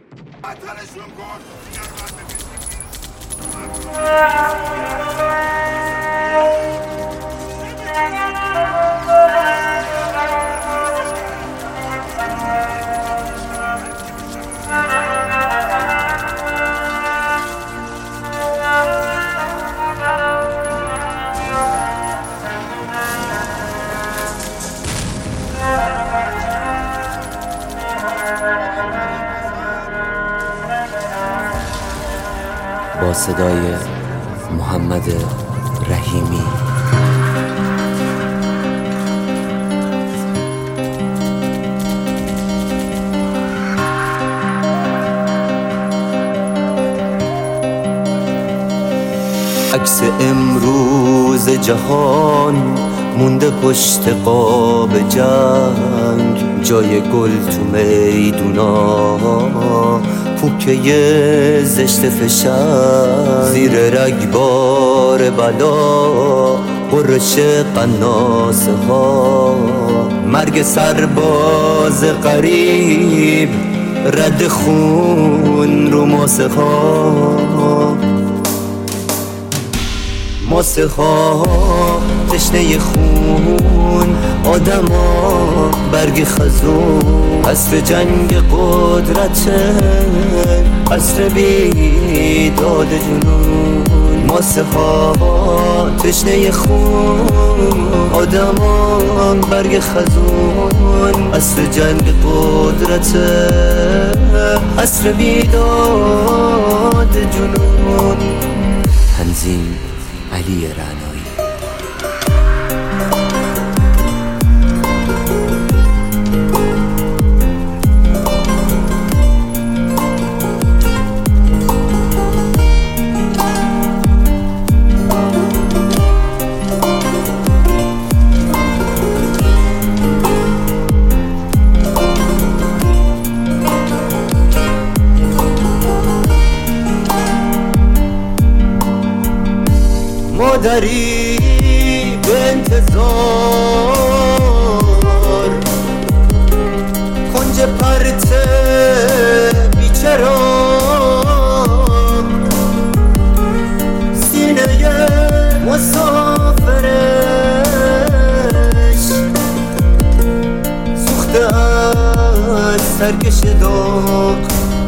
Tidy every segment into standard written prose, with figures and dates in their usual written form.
عطلشون کن. با صدای محمد رحیمی. عکس امروز جهان مونده پشت قاب جنگ، جای گل تو میدونا پوکه زشت فشنگ، زیر رگبار بلا قرش قناسه ها، مرگ سرباز غریب رد خون رو ماسه ها، ماسه ها تشنه خون آدما برگ خزون، عصر جنگ قدرته عصر بیداد جنون، ماسه ها تشنه خون آدما برگ خزون، عصر جنگ قدرته عصر بیداد جنون. تنظیم علی رعنایی. مادری به انتظار کنج پرت بیچرا، سینه مسافرش سوخته از سرکش داغ،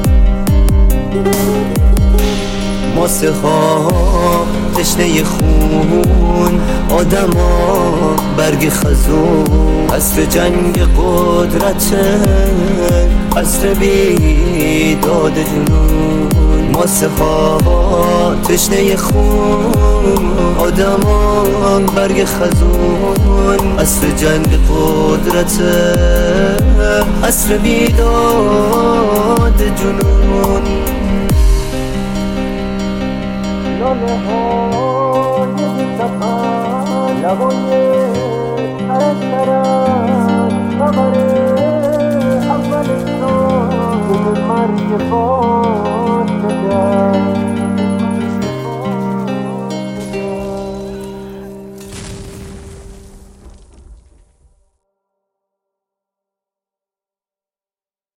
ماسه ها تشنه خون آدما برگ خزون، عصر جنگ قدرته عصر بیداد جنون، ماسه ها تشنه خون آدما برگ خزون، عصر جنگ قدرته عصر بیداد جنون. لاله های بی‌سفر لبای ترک ترک خبر اول انسان مرگ